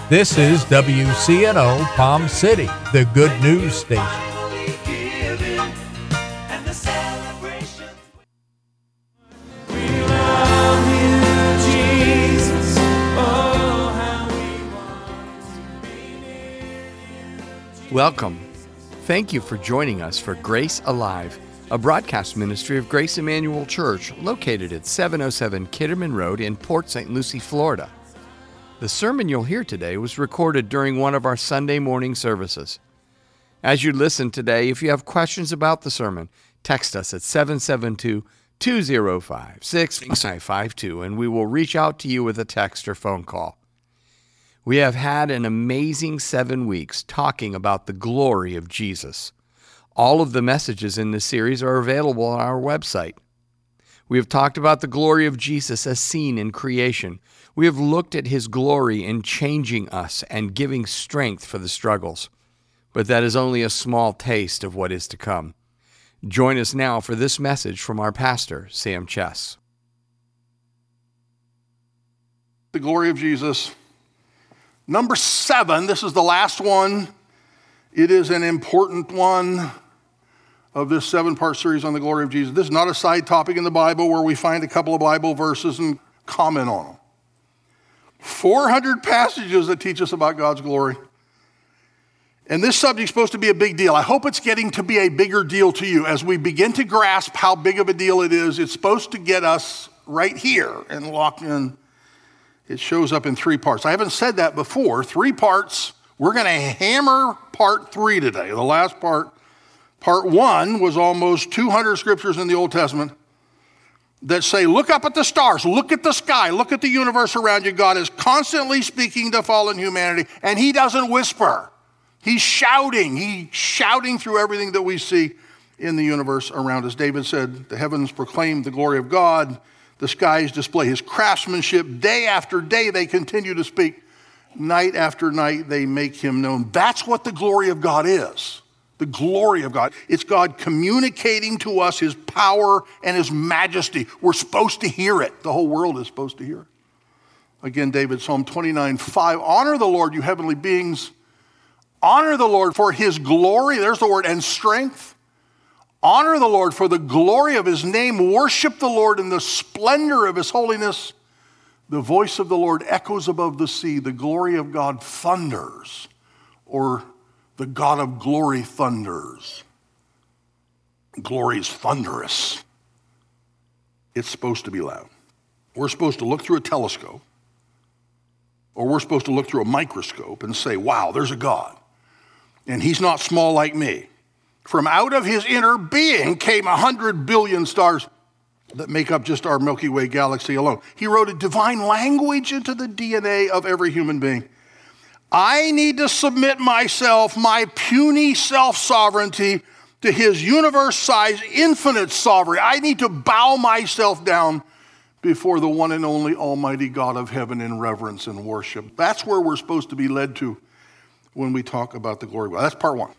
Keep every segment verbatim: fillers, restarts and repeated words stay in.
This is W C N O Palm City, the good news station. Welcome. Thank you for joining us for Grace Alive, a broadcast ministry of Grace Emmanuel Church located at seven oh seven Kitterman Road in Port Saint Lucie, Florida. The sermon you'll hear today was recorded during one of our Sunday morning services. As you listen today, if you have questions about the sermon, text us at seven seven two, two oh five, six five five two and we will reach out to you with a text or phone call. We have had an amazing seven weeks talking about the glory of Jesus. All of the messages in this series are available on our website. We have talked about the glory of Jesus as seen in creation. We have looked at his glory in changing us and giving strength for the struggles. But that is only a small taste of what is to come. Join us now for this message from our pastor, Sam Chess. The glory of Jesus. Number seven, this is the last one. It is an important one of this seven-part series on the glory of Jesus. This is not a side topic in the Bible where we find a couple of Bible verses and comment on them. four hundred passages that teach us about God's glory. And this subject is supposed to be a big deal. I hope it's getting to be a bigger deal to you. As we begin to grasp how big of a deal it is, it's supposed to get us right here and locked in. It shows up in three parts. I haven't said that before. Three parts. We're going to hammer part three today, the last part. Part one was almost two hundred scriptures in the Old Testament that say, look up at the stars, look at the sky, look at the universe around you. God is constantly speaking to fallen humanity, and he doesn't whisper. He's shouting. He's shouting through everything that we see in the universe around us. David said, the heavens proclaim the glory of God. The skies display his craftsmanship. Day after day, they continue to speak. Night after night, they make him known. That's what the glory of God is. The glory of God. It's God communicating to us his power and his majesty. We're supposed to hear it. The whole world is supposed to hear it. Again, David, Psalm twenty-nine, five. Honor the Lord, you heavenly beings. Honor the Lord for his glory. There's the word, and strength. Honor the Lord for the glory of his name. Worship the Lord in the splendor of his holiness. The voice of the Lord echoes above the sea. The glory of God thunders, or the God of glory thunders. Glory is thunderous. It's supposed to be loud. We're supposed to look through a telescope, or we're supposed to look through a microscope and say, wow, there's a God. And he's not small like me. From out of his inner being came a hundred billion stars that make up just our Milky Way galaxy alone. He wrote a divine language into the D N A of every human being. I need to submit myself, my puny self-sovereignty, to his universe-sized infinite sovereignty. I need to bow myself down before the one and only almighty God of heaven in reverence and worship. That's where we're supposed to be led to when we talk about the glory of God. That's part one.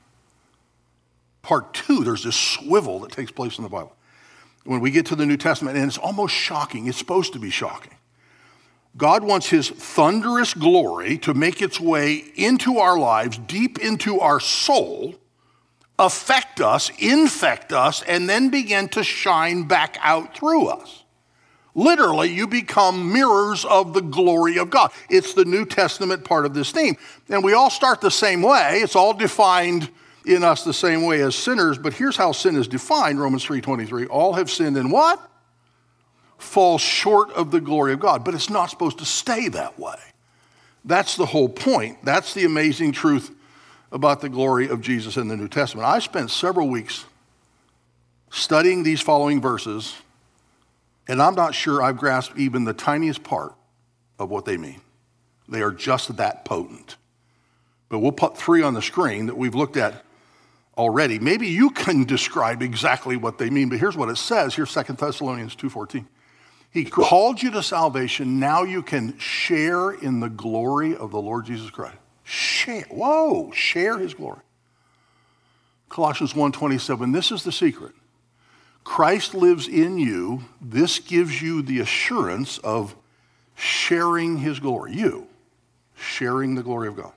Part two, there's this swivel that takes place in the Bible. When we get to the New Testament, and it's almost shocking. It's supposed to be shocking. God wants his thunderous glory to make its way into our lives, deep into our soul, affect us, infect us, and then begin to shine back out through us. Literally, you become mirrors of the glory of God. It's the New Testament part of this theme. And we all start the same way. It's all defined in us the same way as sinners, but here's how sin is defined, Romans three twenty-three. All have sinned and what? Fall short of the glory of God. But it's not supposed to stay that way. That's the whole point. That's the amazing truth about the glory of Jesus in the New Testament. I spent several weeks studying these following verses, and I'm not sure I've grasped even the tiniest part of what they mean. They are just that potent. But we'll put three on the screen that we've looked at already. Maybe you can describe exactly what they mean, but here's what it says. Here's Second Thessalonians two fourteen. He called you to salvation. Now you can share in the glory of the Lord Jesus Christ. Share. Whoa, share his glory. Colossians one twenty-seven, this is the secret. Christ lives in you. This gives you the assurance of sharing his glory. You. sharing the glory of God.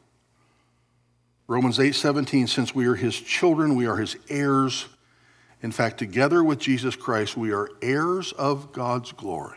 Romans eight seventeen, since we are his children, we are his heirs. In fact, together with Jesus Christ, we are heirs of God's glory.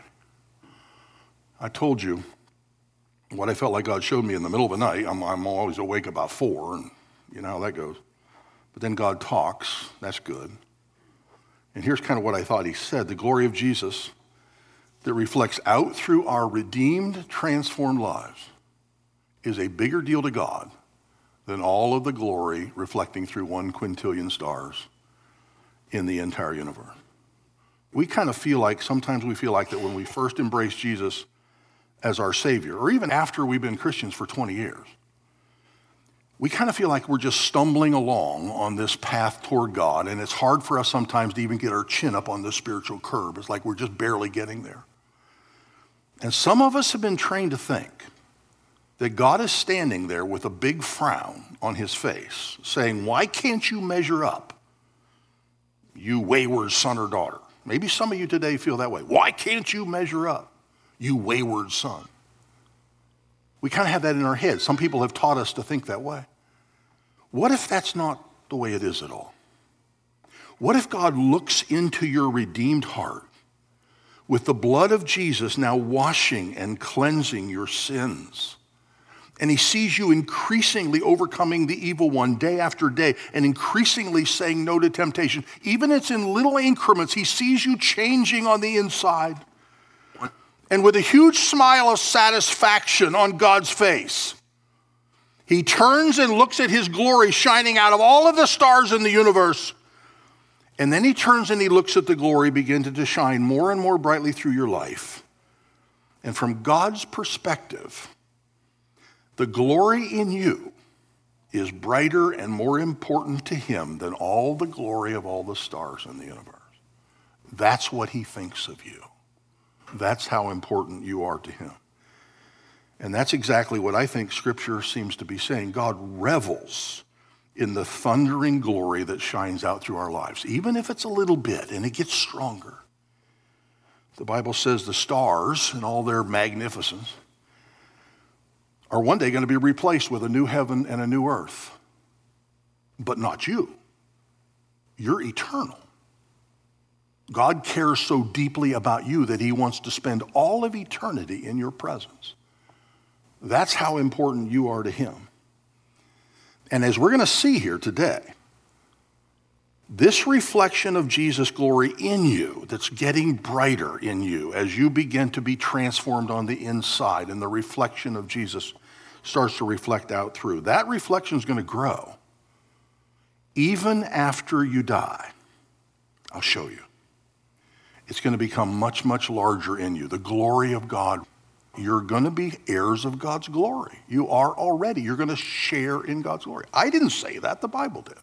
I told you what I felt like God showed me in the middle of the night. I'm, I'm always awake about four, and you know how that goes. But then God talks. That's good. And here's kind of what I thought he said. The glory of Jesus that reflects out through our redeemed, transformed lives is a bigger deal to God than all of the glory reflecting through one quintillion stars in the entire universe. We kind of feel like, sometimes we feel like that when we first embrace Jesus as our Savior, or even after we've been Christians for twenty years, we kind of feel like we're just stumbling along on this path toward God, and it's hard for us sometimes to even get our chin up on the spiritual curb. It's like we're just barely getting there. And some of us have been trained to think that God is standing there with a big frown on his face, saying, why can't you measure up, you wayward son or daughter? Maybe some of you today feel that way. Why can't you measure up, you wayward son? We kind of have that in our head. Some people have taught us to think that way. What if that's not the way it is at all? What if God looks into your redeemed heart with the blood of Jesus now washing and cleansing your sins, and he sees you increasingly overcoming the evil one day after day and increasingly saying no to temptation? Even if it's in little increments, he sees you changing on the inside. And with a huge smile of satisfaction on God's face, he turns and looks at his glory shining out of all of the stars in the universe. And then he turns and he looks at the glory begin to shine more and more brightly through your life. And from God's perspective, the glory in you is brighter and more important to him than all the glory of all the stars in the universe. That's what he thinks of you. That's how important you are to him. And that's exactly what I think Scripture seems to be saying. God revels in the thundering glory that shines out through our lives, even if it's a little bit, and it gets stronger. The Bible says the stars in all their magnificence are one day going to be replaced with a new heaven and a new earth. But not you. You're eternal. God cares so deeply about you that he wants to spend all of eternity in your presence. That's how important you are to him. And as we're going to see here today, this reflection of Jesus' glory in you that's getting brighter in you as you begin to be transformed on the inside and the reflection of Jesus starts to reflect out through, that reflection is going to grow even after you die. I'll show you. It's going to become much, much larger in you. The glory of God. You're going to be heirs of God's glory. You are already. You're going to share in God's glory. I didn't say that. The Bible did.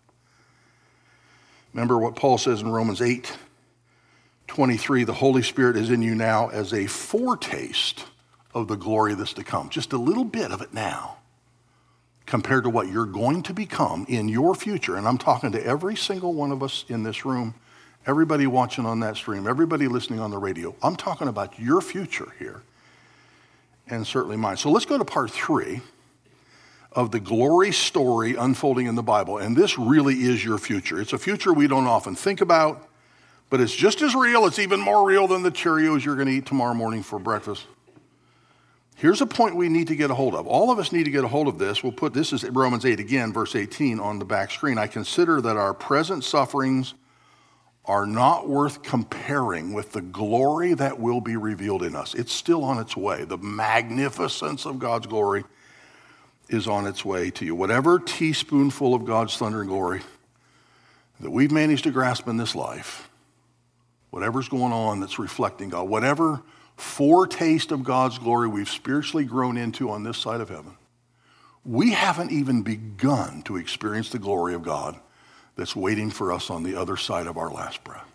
Remember what Paul says in Romans eight twenty-three, the Holy Spirit is in you now as a foretaste of the glory that's to come. Just a little bit of it now compared to what you're going to become in your future. And I'm talking to every single one of us in this room, everybody watching on that stream, everybody listening on the radio. I'm talking about your future here, and certainly mine. So let's go to part three of the glory story unfolding in the Bible. And this really is your future. It's a future we don't often think about, but it's just as real. It's even more real than the Cheerios you're going to eat tomorrow morning for breakfast. Here's a point we need to get a hold of. All of us need to get a hold of this. We'll put, this is Romans eight again, verse eighteen on the back screen. I consider that our present sufferings are not worth comparing with the glory that will be revealed in us. It's still on its way. The magnificence of God's glory is on its way to you. Whatever teaspoonful of God's thunder and glory that we've managed to grasp in this life, whatever's going on that's reflecting God, whatever foretaste of God's glory we've spiritually grown into on this side of heaven, we haven't even begun to experience the glory of God that's waiting for us on the other side of our last breath.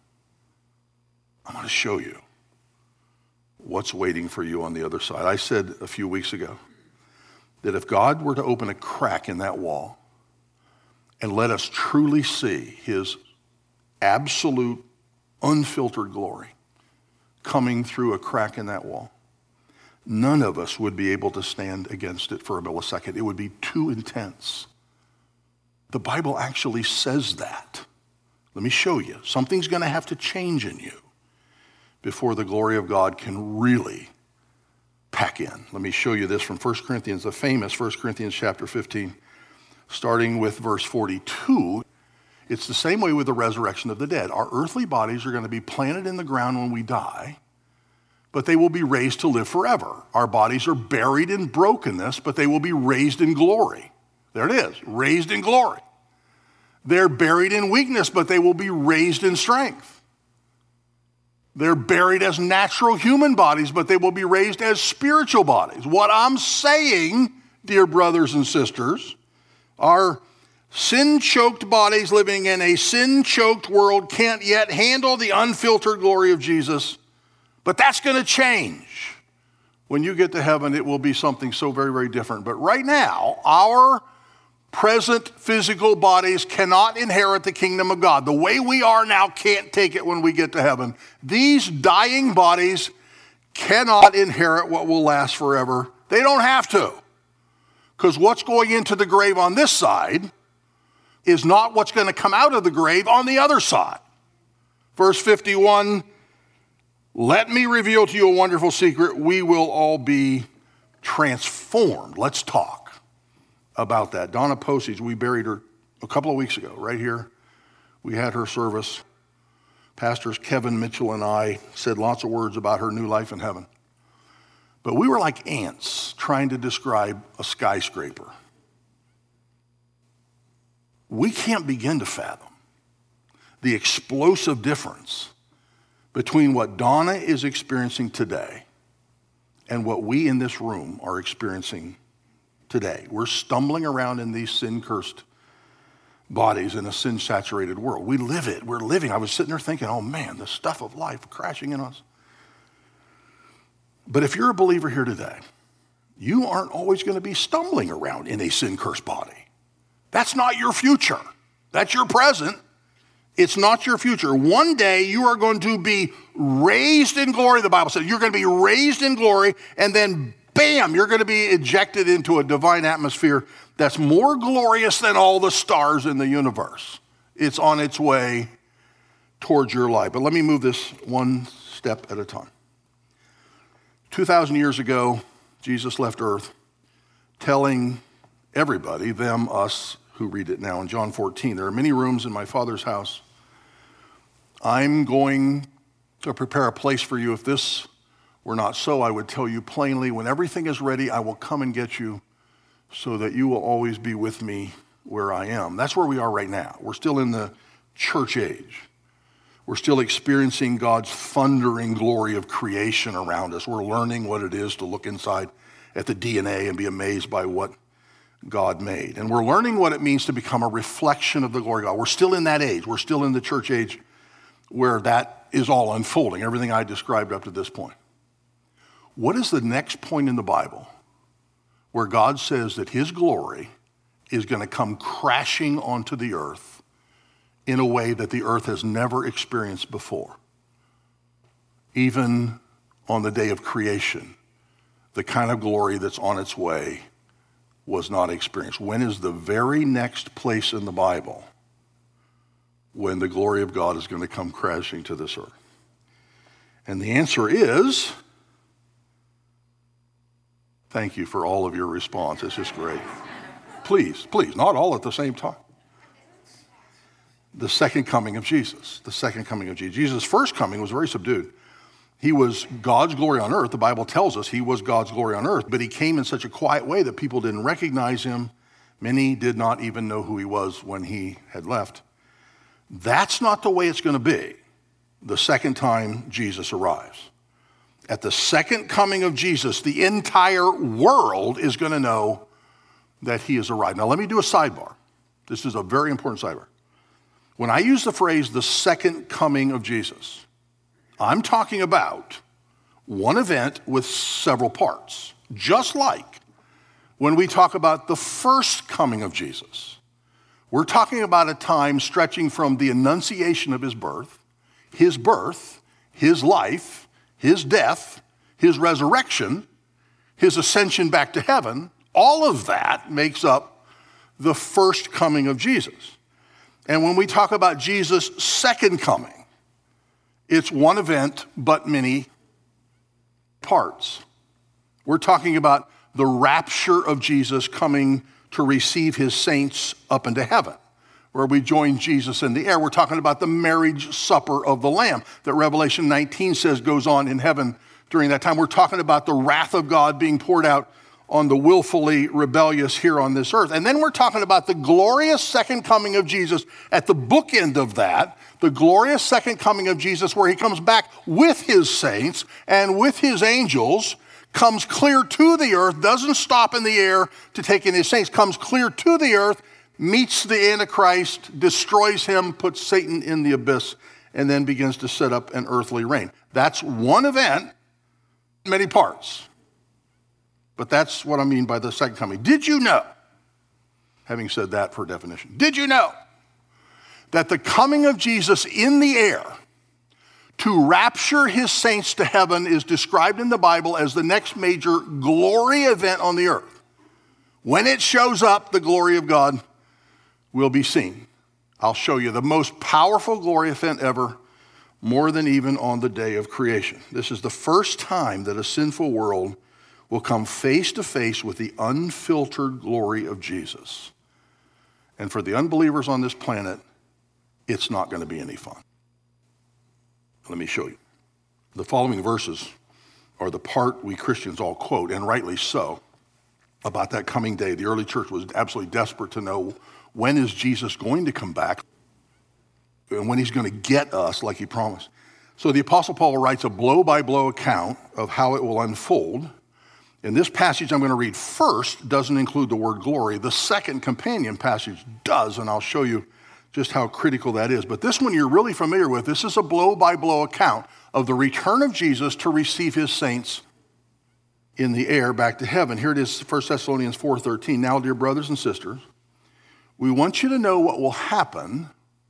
I'm going to show you what's waiting for you on the other side. I said a few weeks ago that if God were to open a crack in that wall and let us truly see his absolute, unfiltered glory coming through a crack in that wall, none of us would be able to stand against it for a millisecond. It would be too intense. The Bible actually says that. Let me show you. Something's going to have to change in you before the glory of God can really pack in. Let me show you this from First Corinthians, the famous First Corinthians chapter fifteen, starting with verse forty-two. It's the same way with the resurrection of the dead. Our earthly bodies are going to be planted in the ground when we die, but they will be raised to live forever. Our bodies are buried in brokenness, but they will be raised in glory. There it is, raised in glory. They're buried in weakness, but they will be raised in strength. They're buried as natural human bodies, but they will be raised as spiritual bodies. What I'm saying, dear brothers and sisters, our sin-choked bodies living in a sin-choked world can't yet handle the unfiltered glory of Jesus, but that's going to change. When you get to heaven, it will be something so very, very different. But right now, our present physical bodies cannot inherit the kingdom of God. The way we are now can't take it when we get to heaven. These dying bodies cannot inherit what will last forever. They don't have to. Because what's going into the grave on this side is not what's going to come out of the grave on the other side. Verse fifty-one, let me reveal to you a wonderful secret. We will all be transformed. Let's talk about that. Donna Postage, we buried her a couple of weeks ago, right here. We had her service. Pastors Kevin Mitchell and I said lots of words about her new life in heaven. But we were like ants trying to describe a skyscraper. We can't begin to fathom the explosive difference between what Donna is experiencing today and what we in this room are experiencing today. We're stumbling around in these sin-cursed bodies in a sin-saturated world. We live it. We're living. I was sitting there thinking, oh man, the stuff of life crashing in us. But if you're a believer here today, you aren't always going to be stumbling around in a sin-cursed body. That's not your future. That's your present. It's not your future. One day you are going to be raised in glory, the Bible says. You're going to be raised in glory, and then bam, you're going to be ejected into a divine atmosphere that's more glorious than all the stars in the universe. It's on its way towards your life. But let me move this one step at a time. two thousand years ago, Jesus left earth telling everybody, them, us, who read it now in John fourteen, there are many rooms in my Father's house. I'm going to prepare a place for you. If this were not so, I would tell you plainly, when everything is ready, I will come and get you so that you will always be with me where I am. That's where we are right now. We're still in the church age. We're still experiencing God's thundering glory of creation around us. We're learning what it is to look inside at the D N A and be amazed by what God made. And we're learning what it means to become a reflection of the glory of God. We're still in that age. We're still in the church age where that is all unfolding, everything I described up to this point. What is the next point in the Bible where God says that his glory is going to come crashing onto the earth in a way that the earth has never experienced before? Even on the day of creation, the kind of glory that's on its way was not experienced. When is the very next place in the Bible when the glory of God is going to come crashing to this earth? And the answer is, thank you for all of your response. It's just great. Please, please, not all at the same time. The second coming of Jesus. The second coming of Jesus. Jesus' first coming was very subdued. He was God's glory on earth. The Bible tells us he was God's glory on earth, but he came in such a quiet way that people didn't recognize him. Many did not even know who he was when he had left. That's not the way it's going to be the second time Jesus arrives. At the second coming of Jesus, the entire world is going to know that he has arrived. Now, let me do a sidebar. This is a very important sidebar. When I use the phrase the second coming of Jesus, I'm talking about one event with several parts, just like when we talk about the first coming of Jesus. We're talking about a time stretching from the annunciation of his birth, his birth, his life, his death, his resurrection, his ascension back to heaven, all of that makes up the first coming of Jesus. And when we talk about Jesus' second coming, it's one event, but many parts. We're talking about the rapture of Jesus coming to receive his saints up into heaven, where we join Jesus in the air. We're talking about the marriage supper of the Lamb that Revelation nineteen says goes on in heaven during that time. We're talking about the wrath of God being poured out on the willfully rebellious here on this earth. And then we're talking about the glorious second coming of Jesus at the bookend of that, the glorious second coming of Jesus where he comes back with his saints and with his angels, comes clear to the earth, doesn't stop in the air to take in his saints, comes clear to the earth, meets the Antichrist, destroys him, puts Satan in the abyss, and then begins to set up an earthly reign. That's one event, many parts. But that's what I mean by the second coming. Did you know, having said that for definition, did you know that the coming of Jesus in the air to rapture his saints to heaven is described in the Bible as the next major glory event on the earth? When it shows up, the glory of God will be seen. I'll show you the most powerful glory event ever, more than even on the day of creation. This is the first time that a sinful world will come face to face with the unfiltered glory of Jesus. And for the unbelievers on this planet, it's not going to be any fun. Let me show you. The following verses are the part we Christians all quote, and rightly so, about that coming day. The early church was absolutely desperate to know, when is Jesus going to come back and when he's going to get us like he promised. So the Apostle Paul writes a blow-by-blow account of how it will unfold. And this passage I'm going to read first doesn't include the word glory. The second companion passage does, and I'll show you just how critical that is. But this one you're really familiar with. This is a blow-by-blow account of the return of Jesus to receive his saints in the air back to heaven. Here it is, First Thessalonians four thirteen. Now, dear brothers and sisters, we want you to know what will happen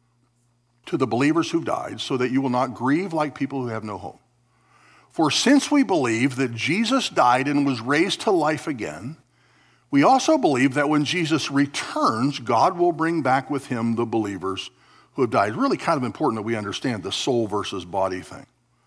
to the believers who've died, so that you will not grieve like people who have no hope. For since we believe that Jesus died and was raised to life again, we also believe that when Jesus returns, God will bring back with him the believers who have died. It's really kind of important that we understand the soul versus body thing.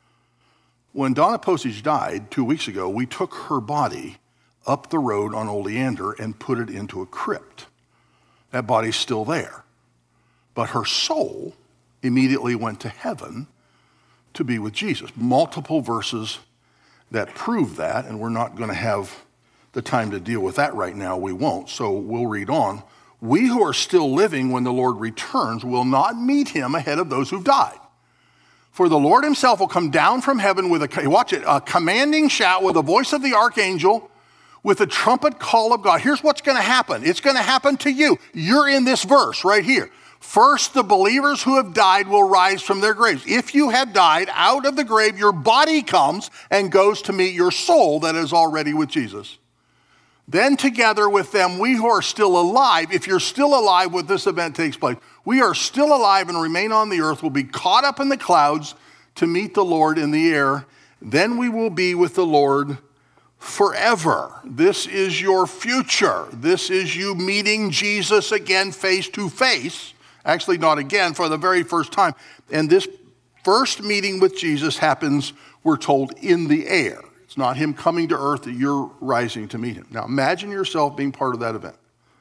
When Donna Postage died two weeks ago, we took her body up the road on Oleander and put it into a crypt. That body's still there. But her soul immediately went to heaven to be with Jesus. Multiple verses that prove that, and we're not going to have the time to deal with that right now. We won't, so we'll read on. We who are still living when the Lord returns will not meet him ahead of those who've died. For the Lord himself will come down from heaven with a, watch it, a commanding shout, with the voice of the archangel, with the trumpet call of God. Here's what's going to happen. It's going to happen to you. You're in this verse right here. First, the believers who have died will rise from their graves. If you have died out of the grave, your body comes and goes to meet your soul that is already with Jesus. Then together with them, we who are still alive, if you're still alive when this event takes place, we are still alive and remain on the earth, will be caught up in the clouds to meet the Lord in the air. Then we will be with the Lord forever. This is your future. This is you meeting Jesus again face to face. Actually, not again, for the very first time. And this first meeting with Jesus happens, we're told, in the air. It's not him coming to earth that you're rising to meet him. Now, imagine yourself being part of that event.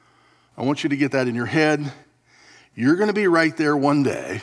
I want you to get that in your head. You're going to be right there one day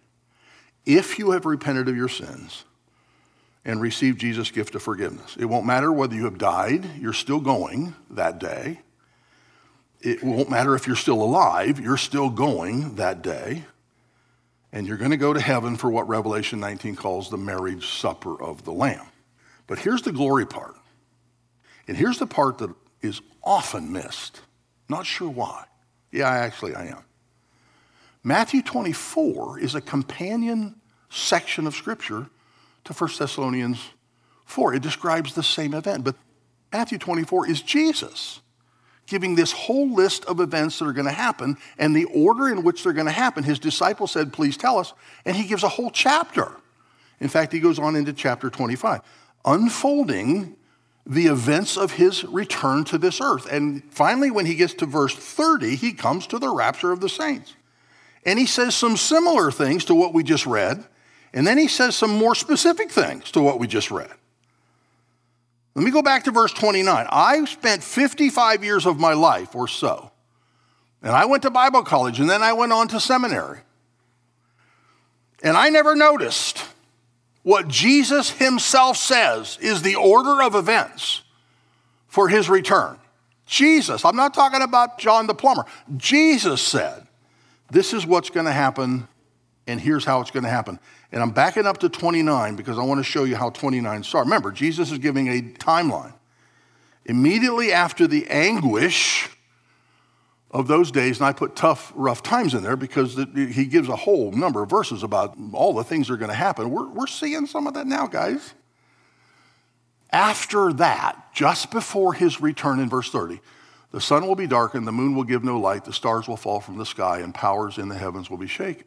if you have repented of your sins and received Jesus' gift of forgiveness. It won't matter whether you have died, you're still going that day. It won't matter if you're still alive, you're still going that day. And you're going to go to heaven for what Revelation nineteen calls the marriage supper of the Lamb. But here's the glory part. And here's the part that is often missed. Not sure why. Yeah, actually I am. Matthew twenty-four is a companion section of Scripture to First Thessalonians four. It describes the same event. But Matthew twenty-four is Jesus giving this whole list of events that are going to happen and the order in which they're going to happen. His disciples said, please tell us. And he gives a whole chapter. In fact, he goes on into chapter twenty-five, unfolding the events of his return to this earth. And finally, when he gets to verse thirty, he comes to the rapture of the saints. And he says some similar things to what we just read, and then he says some more specific things to what we just read. Let me go back to verse twenty-nine. I spent fifty-five years of my life or so, and I went to Bible college, and then I went on to seminary. And I never noticed what Jesus himself says is the order of events for his return. Jesus, I'm not talking about John the plumber. Jesus said, this is what's going to happen, and here's how it's going to happen. And I'm backing up to twenty-nine because I want to show you how twenty-nine starts. Remember, Jesus is giving a timeline. Immediately after the anguish of those days, and I put tough, rough times in there because he gives a whole number of verses about all the things that are going to happen. We're, we're seeing some of that now, guys. After that, just before his return in verse thirty, the sun will be darkened, the moon will give no light, the stars will fall from the sky, and powers in the heavens will be shaken.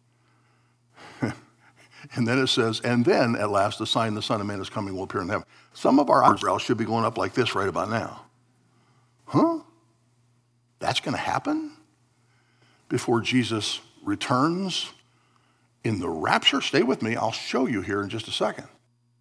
And then it says, and then at last the sign the Son of Man is coming will appear in heaven. Some of our eyebrows should be going up like this right about now. Huh? That's going to happen before Jesus returns in the rapture? Stay with me. I'll show you here in just a second.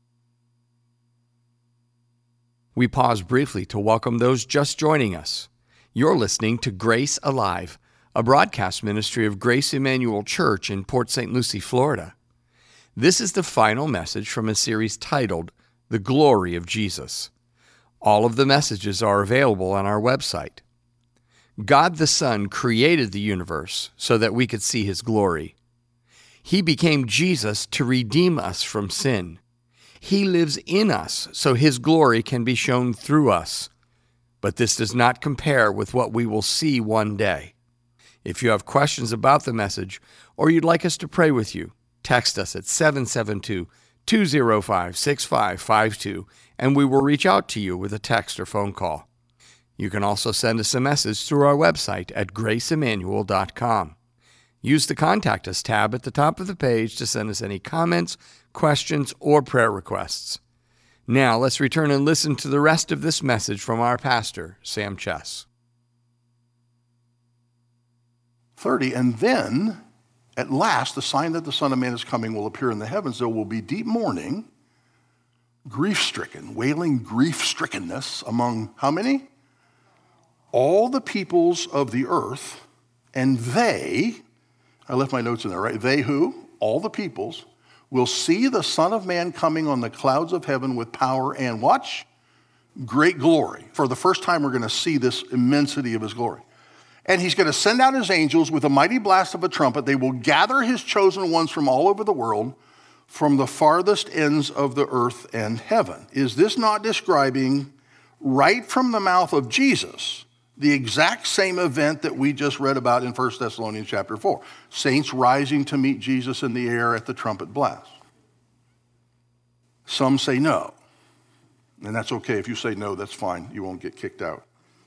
We pause briefly to welcome those just joining us. You're listening to Grace Alive, a broadcast ministry of Grace Emmanuel Church in Port Saint Lucie, Florida. This is the final message from a series titled, The Glory of Jesus. All of the messages are available on our website. God the Son created the universe so that we could see his glory. He became Jesus to redeem us from sin. He lives in us so his glory can be shown through us. But this does not compare with what we will see one day. If you have questions about the message or you'd like us to pray with you, text us at seven seven two, two zero five, six five five two and we will reach out to you with a text or phone call. You can also send us a message through our website at grace emmanuel dot com. Use the Contact Us tab at the top of the page to send us any comments, questions, or prayer requests. Now let's return and listen to the rest of this message from our pastor, Sam Chess. thirty, and then at last, the sign that the Son of Man is coming will appear in the heavens. There will be deep mourning, grief-stricken, wailing grief-strickenness among how many? All the peoples of the earth, and they, I left my notes in there, right? They who? All the peoples, will see the Son of Man coming on the clouds of heaven with power and, watch, great glory. For the first time, we're going to see this immensity of his glory. And he's going to send out his angels with a mighty blast of a trumpet. They will gather his chosen ones from all over the world, from the farthest ends of the earth and heaven. Is this not describing right from the mouth of Jesus the exact same event that we just read about in First Thessalonians chapter four? Saints rising to meet Jesus in the air at the trumpet blast. Some say no. And that's okay. If you say no, that's fine. You won't get kicked out.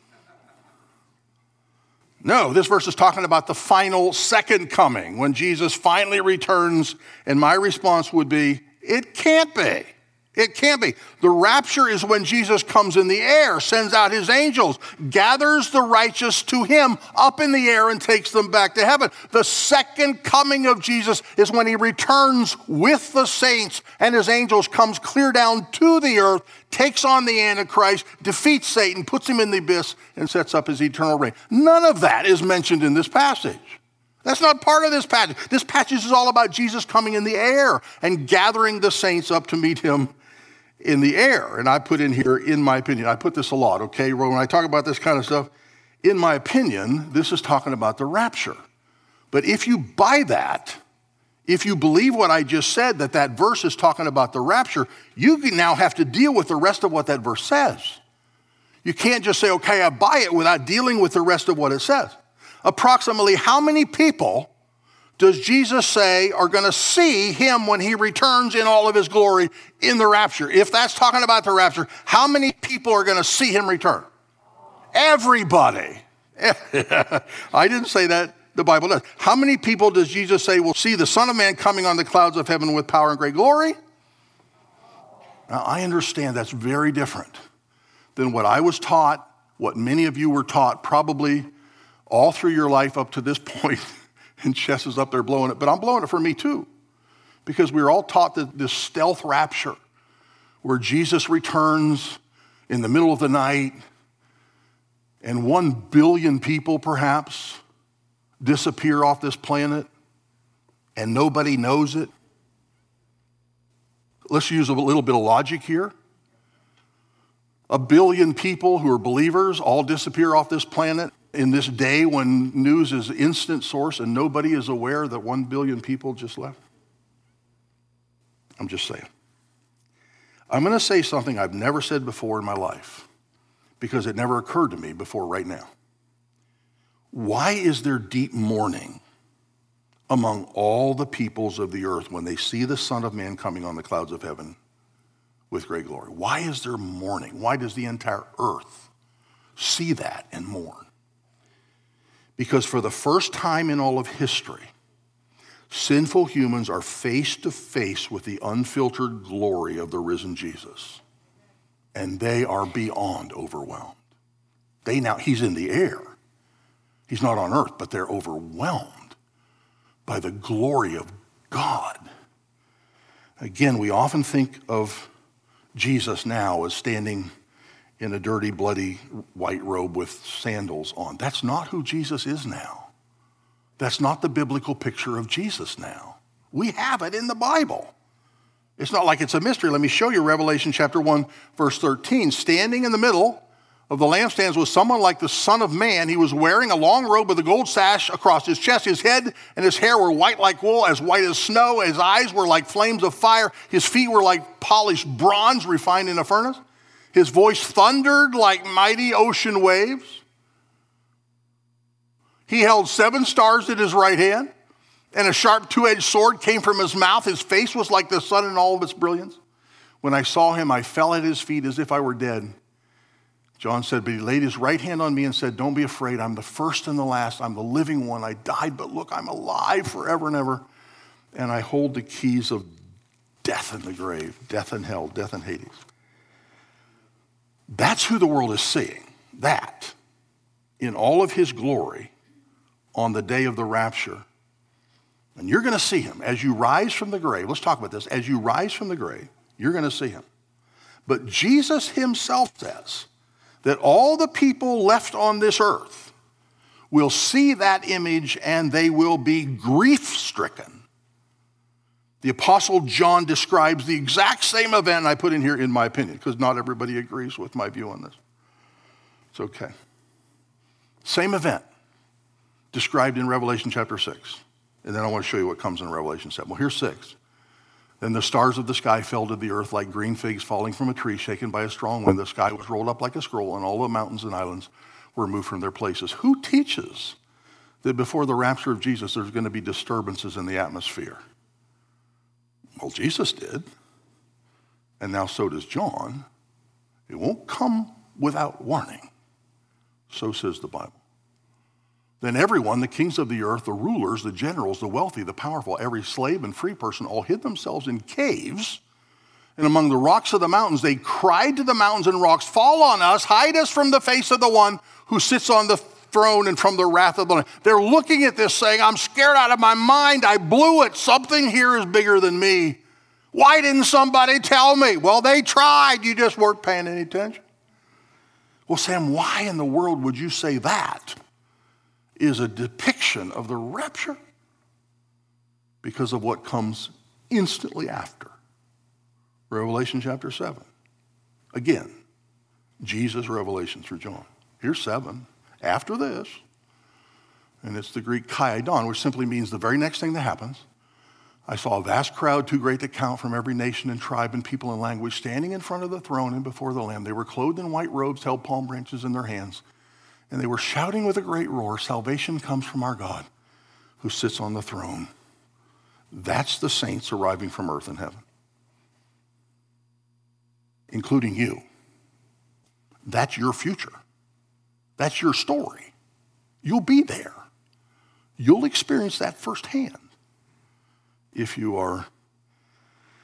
No, this verse is talking about the final second coming, when Jesus finally returns, and my response would be, it can't be. It can't be. The rapture is when Jesus comes in the air, sends out his angels, gathers the righteous to him up in the air and takes them back to heaven. The second coming of Jesus is when he returns with the saints and his angels, comes clear down to the earth, takes on the Antichrist, defeats Satan, puts him in the abyss, and sets up his eternal reign. None of that is mentioned in this passage. That's not part of this passage. This passage is all about Jesus coming in the air and gathering the saints up to meet him in the air. And I put in here, in my opinion, I put this a lot, okay? When I talk about this kind of stuff, in my opinion, this is talking about the rapture. But if you buy that, if you believe what I just said, that that verse is talking about the rapture, you now have to deal with the rest of what that verse says. You can't just say, okay, I buy it without dealing with the rest of what it says. Approximately how many people does Jesus say are going to see him when he returns in all of his glory in the rapture? If that's talking about the rapture, how many people are going to see him return? Everybody. I didn't say that. The Bible does. How many people does Jesus say will see the Son of Man coming on the clouds of heaven with power and great glory? Now, I understand that's very different than what I was taught, what many of you were taught probably all through your life up to this point, and Chess is up there blowing it, but I'm blowing it for me too, because we were all taught that this stealth rapture where Jesus returns in the middle of the night and one billion people perhaps disappear off this planet and nobody knows it. Let's use a little bit of logic here. A billion people who are believers all disappear off this planet in this day when news is instant source and nobody is aware that one billion people just left. I'm just saying. I'm going to say something I've never said before in my life because it never occurred to me before right now. Why is there deep mourning among all the peoples of the earth when they see the Son of Man coming on the clouds of heaven with great glory? Why is there mourning? Why does the entire earth see that and mourn? Because for the first time in all of history, sinful humans are face to face with the unfiltered glory of the risen Jesus. And they are beyond overwhelmed. They now, he's in the air. He's not on earth, but they're overwhelmed by the glory of God. Again, we often think of Jesus now as standing in a dirty, bloody white robe with sandals on. That's not who Jesus is now. That's not the biblical picture of Jesus now. We have it in the Bible. It's not like it's a mystery. Let me show you Revelation chapter one, verse thirteen. Standing in the middle of the lampstands was someone like the Son of Man. He was wearing a long robe with a gold sash across his chest. His head and his hair were white like wool, as white as snow. His eyes were like flames of fire. His feet were like polished bronze refined in a furnace. His voice thundered like mighty ocean waves. He held seven stars at his right hand, and a sharp two-edged sword came from his mouth. His face was like the sun in all of its brilliance. When I saw him, I fell at his feet as if I were dead. John said, but he laid his right hand on me and said, don't be afraid. I'm the first and the last. I'm the living one. I died, but look, I'm alive forever and ever. And I hold the keys of death and the grave, death and hell, death and Hades. That's who the world is seeing. That, in all of his glory, on the day of the rapture. And you're going to see him as you rise from the grave. Let's talk about this. As you rise from the grave, you're going to see him. But Jesus himself says that all the people left on this earth will see that image and they will be grief-stricken. The Apostle John describes the exact same event, and I put in here in my opinion, because not everybody agrees with my view on this. It's okay. Same event described in Revelation chapter six. And then I want to show you what comes in Revelation seven. Well, here's six. Then the stars of the sky fell to the earth like green figs falling from a tree shaken by a strong wind. The sky was rolled up like a scroll, and all the mountains and islands were moved from their places. Who teaches that before the rapture of Jesus there's going to be disturbances in the atmosphere? Well, Jesus did, and now so does John. It won't come without warning. So says the Bible. Then everyone, the kings of the earth, the rulers, the generals, the wealthy, the powerful, every slave and free person, all hid themselves in caves and among the rocks of the mountains. They cried to the mountains and rocks, fall on us, hide us from the face of the one who sits on the throne and from the wrath of the Lamb. They're looking at this saying, I'm scared out of my mind. I blew it. Something here is bigger than me. Why didn't somebody tell me? Well, they tried. You just weren't paying any attention. Well, Sam, why in the world would you say that is a depiction of the rapture? Because of what comes instantly after. Revelation chapter seven. Again, Jesus' revelation through John. Here's seven. After this, and it's the Greek kaiadon, which simply means the very next thing that happens. I saw a vast crowd, too great to count, from every nation and tribe and people and language, standing in front of the throne and before the Lamb. They were clothed in white robes, held palm branches in their hands. And they were shouting with a great roar, salvation comes from our God who sits on the throne. That's the saints arriving from earth and heaven, including you. That's your future. That's your story. You'll be there. You'll experience that firsthand if you are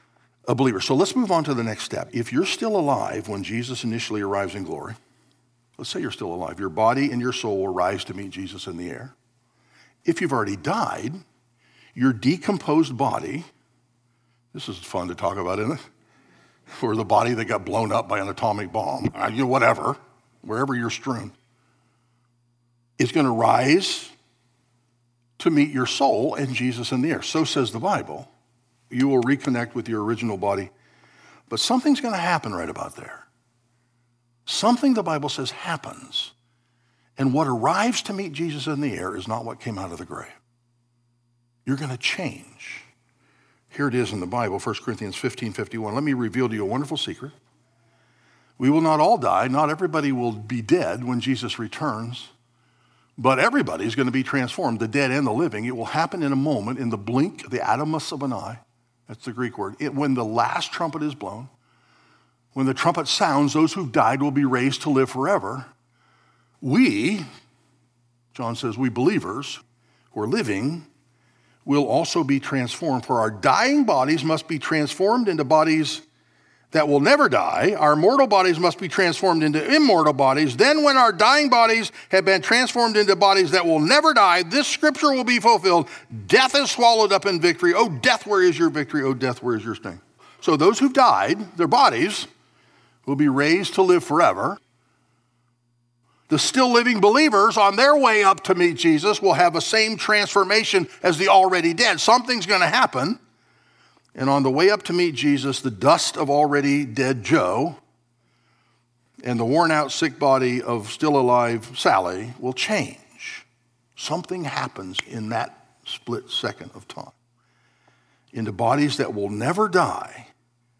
a believer. So let's move on to the next step. If you're still alive when Jesus initially arrives in glory, let's say you're still alive, your body and your soul will rise to meet Jesus in the air. If you've already died, your decomposed body, this is fun to talk about, isn't it? Or the body that got blown up by an atomic bomb, uh, you know, whatever, wherever you're strewn, is going to rise to meet your soul and Jesus in the air. So says the Bible. You will reconnect with your original body. But something's going to happen right about there. Something the Bible says happens. And what arrives to meet Jesus in the air is not what came out of the grave. You're going to change. Here it is in the Bible, First Corinthians fifteen fifty-one. Let me reveal to you a wonderful secret. We will not all die. Not everybody will be dead when Jesus returns. But everybody's going to be transformed, the dead and the living. It will happen in a moment, in the blink, the atomus of an eye. That's the Greek word. It, when the last trumpet is blown, when the trumpet sounds, those who've died will be raised to live forever. We, John says, we believers who are living will also be transformed. For our dying bodies must be transformed into bodies that will never die. Our mortal bodies must be transformed into immortal bodies. Then when our dying bodies have been transformed into bodies that will never die, this scripture will be fulfilled. Death is swallowed up in victory. Oh, death, where is your victory? Oh, death, where is your sting? So those who've died, their bodies will be raised to live forever. The still living believers on their way up to meet Jesus will have the same transformation as the already dead. Something's going to happen. And on the way up to meet Jesus, the dust of already dead Joe and the worn out sick body of still alive Sally will change. Something happens in that split second of time into bodies that will never die.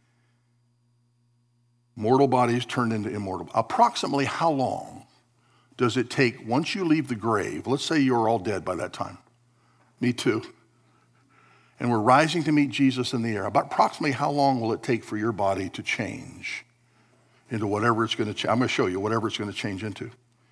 Mortal bodies turned into immortal. Approximately how long does it take once you leave the grave? Let's say you're all dead by that time. Me too. And we're rising to meet Jesus in the air. About approximately how long will it take for your body to change into whatever it's going to change? I'm going to show you whatever it's going to change into.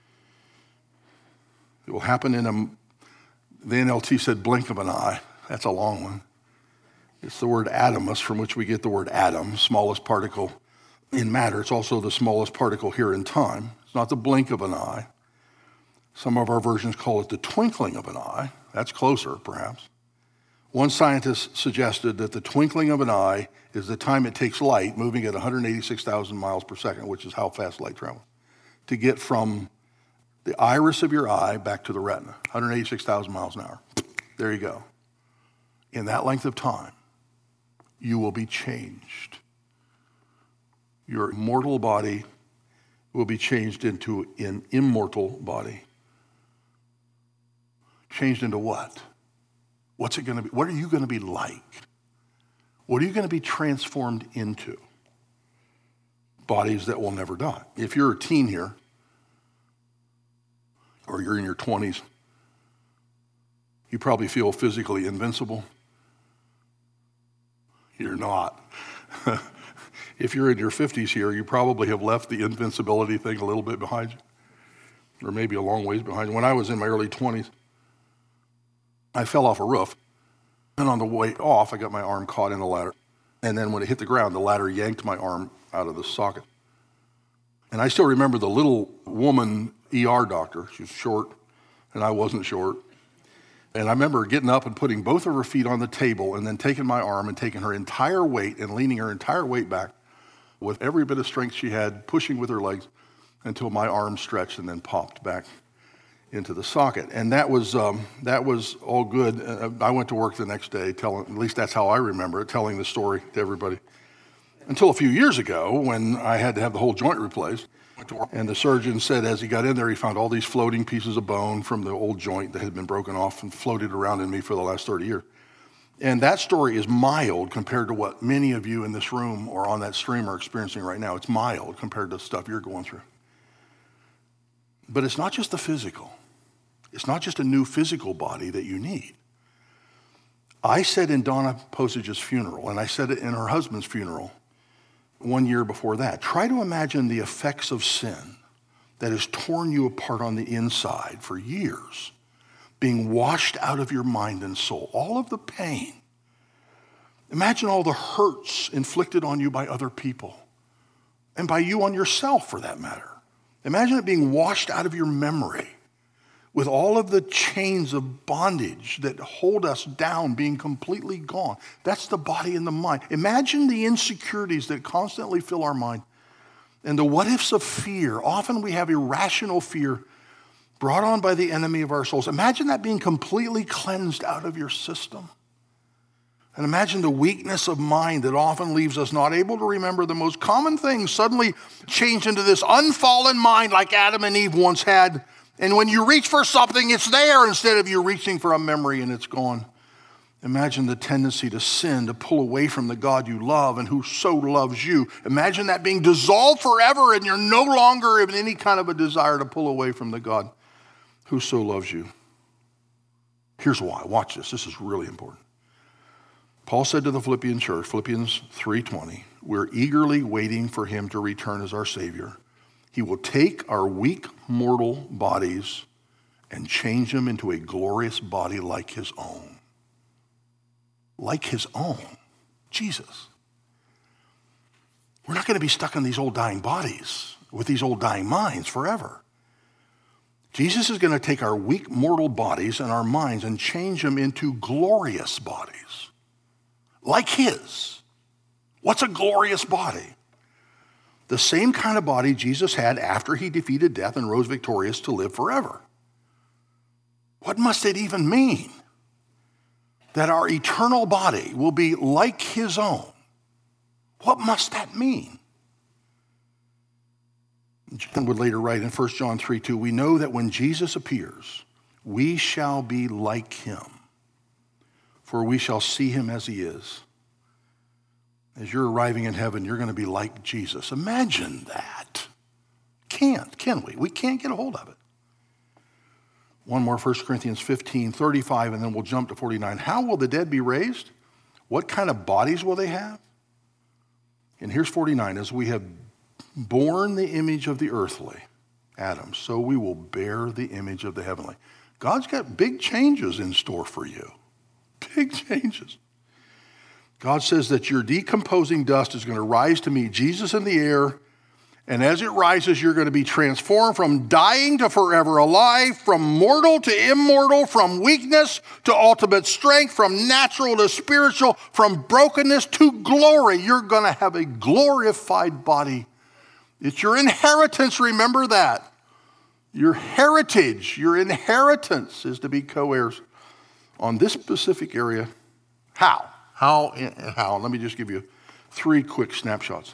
It will happen in a, the N L T said blink of an eye. That's a long one. It's the word atomus, from which we get the word atom, smallest particle in matter. It's also the smallest particle here in time. It's not the blink of an eye. Some of our versions call it the twinkling of an eye. That's closer, perhaps. One scientist suggested that the twinkling of an eye is the time it takes light, moving at one hundred eighty-six thousand miles per second, which is how fast light travels, to get from the iris of your eye back to the retina, one hundred eighty-six thousand miles an hour. There you go. In that length of time, you will be changed. Your mortal body will be changed into an immortal body. Changed into what? What's it going to be? What are you going to be like? What are you going to be transformed into? Bodies that will never die. If you're a teen here, or you're in your twenties, you probably feel physically invincible. You're not. If you're in your fifties here, you probably have left the invincibility thing a little bit behind you, or maybe a long ways behind you. When I was in my early twenties, I fell off a roof, and on the way off, I got my arm caught in the ladder. And then when it hit the ground, the ladder yanked my arm out of the socket. And I still remember the little woman E R doctor. She was short, and I wasn't short. And I remember getting up and putting both of her feet on the table and then taking my arm and taking her entire weight and leaning her entire weight back with every bit of strength she had, pushing with her legs until my arm stretched and then popped back into the socket. And that was um, that was all good. Uh, I went to work the next day telling, at least that's how I remember it, telling the story to everybody. Until a few years ago when I had to have the whole joint replaced. And the surgeon said as he got in there, he found all these floating pieces of bone from the old joint that had been broken off and floated around in me for the last thirty years. And that story is mild compared to what many of you in this room or on that stream are experiencing right now. It's mild compared to stuff you're going through. But it's not just the physical. It's not just a new physical body that you need. I said in Donna Posage's funeral, and I said it in her husband's funeral one year before that, try to imagine the effects of sin that has torn you apart on the inside for years, being washed out of your mind and soul, all of the pain. Imagine all the hurts inflicted on you by other people, and by you on yourself for that matter. Imagine it being washed out of your memory, with all of the chains of bondage that hold us down being completely gone. That's the body and the mind. Imagine the insecurities that constantly fill our mind and the what ifs of fear. Often we have irrational fear brought on by the enemy of our souls. Imagine that being completely cleansed out of your system. And imagine the weakness of mind that often leaves us not able to remember the most common things suddenly change into this unfallen mind like Adam and Eve once had. And when you reach for something, it's there instead of you reaching for a memory and it's gone. Imagine the tendency to sin, to pull away from the God you love and who so loves you. Imagine that being dissolved forever and you're no longer in any kind of a desire to pull away from the God who so loves you. Here's why. Watch this. This is really important. Paul said to the Philippian church, Philippians three twenty, we're eagerly waiting for him to return as our Savior. He will take our weak mortal bodies and change them into a glorious body like his own. Like his own. Jesus. We're not going to be stuck in these old dying bodies with these old dying minds forever. Jesus is going to take our weak mortal bodies and our minds and change them into glorious bodies. Like his. What's a glorious body? The same kind of body Jesus had after he defeated death and rose victorious to live forever. What must it even mean? That our eternal body will be like his own. What must that mean? John would later write in First John three two, we know that when Jesus appears, we shall be like him, for we shall see him as he is. As you're arriving in heaven, you're going to be like Jesus. Imagine that. Can't, can we? We can't get a hold of it. One more, First Corinthians fifteen, thirty-five, and then we'll jump to forty-nine. How will the dead be raised? What kind of bodies will they have? And here's forty-nine. As we have borne the image of the earthly, Adam, so we will bear the image of the heavenly. God's got big changes in store for you. Big changes. God says that your decomposing dust is going to rise to meet Jesus in the air, and as it rises, you're going to be transformed from dying to forever alive, from mortal to immortal, from weakness to ultimate strength, from natural to spiritual, from brokenness to glory. You're going to have a glorified body. It's your inheritance, remember that. Your heritage, your inheritance is to be co-heirs on this specific area. How? How? How? Let me just give you three quick snapshots.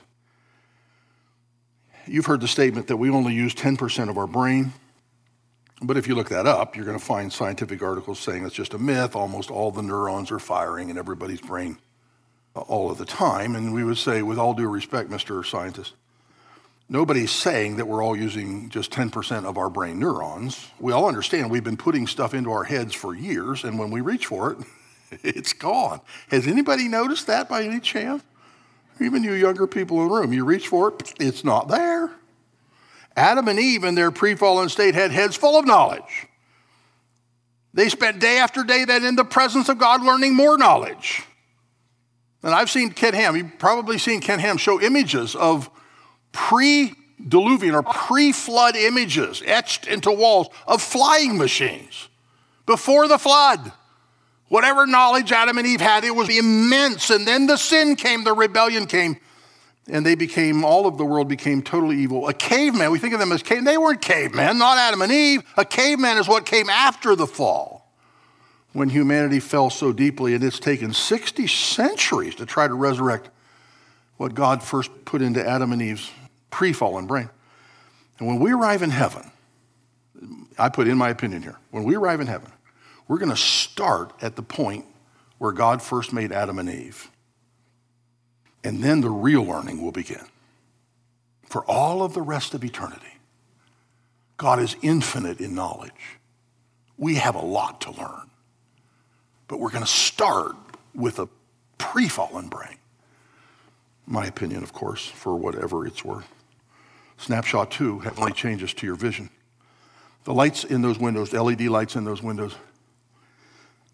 You've heard the statement that we only use ten percent of our brain. But if you look that up, you're going to find scientific articles saying it's just a myth. Almost all the neurons are firing in everybody's brain all of the time. And we would say, with all due respect, Mister Scientist, nobody's saying that we're all using just ten percent of our brain neurons. We all understand we've been putting stuff into our heads for years, and when we reach for it, it's gone. Has anybody noticed that by any chance? Even you younger people in the room, you reach for it, it's not there. Adam and Eve in their pre-fallen state had heads full of knowledge. They spent day after day then in the presence of God learning more knowledge. And I've seen Ken Ham, you've probably seen Ken Ham show images of pre-diluvian or pre-flood images etched into walls of flying machines before the flood. Whatever knowledge Adam and Eve had, it was immense. And then the sin came, the rebellion came, and they became, all of the world became totally evil. A caveman, we think of them as cavemen. They weren't cavemen, not Adam and Eve. A caveman is what came after the fall, when humanity fell so deeply. And it's taken sixty centuries to try to resurrect what God first put into Adam and Eve's pre-fallen brain. And when we arrive in heaven, I put in my opinion here, when we arrive in heaven, we're going to start at the point where God first made Adam and Eve. And then the real learning will begin. For all of the rest of eternity, God is infinite in knowledge. We have a lot to learn. But we're going to start with a pre-fallen brain. My opinion, of course, for whatever it's worth. Snapshot two, heavenly changes to your vision. The lights in those windows, the L E D lights in those windows,